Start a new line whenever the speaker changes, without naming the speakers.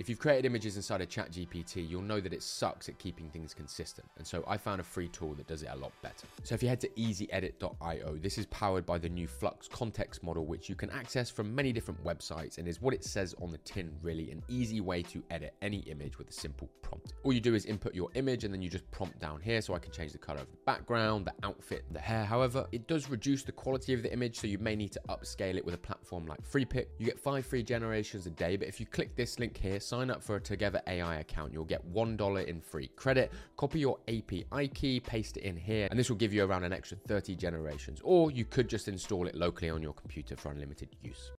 If you've created images inside of ChatGPT, you'll know that it sucks at keeping things consistent. And so I found a free tool that does it a lot better. So if you head to easyedit.io, this is powered by the new Flux context model, which you can access from many different websites, and is what it says on the tin, really an easy way to edit any image with a simple prompt. All you do is input your image and then you just prompt down here, so I can change the color of the background, the outfit, the hair. However, it does reduce the quality of the image, so you may need to upscale it with a platform like Freepik. You get 5 free generations a day, but if you click this link here, sign up for a Together AI account, you'll get $1 in free credit. Copy your API key, paste it in here, and this will give you around an extra 30 generations, or you could just install it locally on your computer for unlimited use.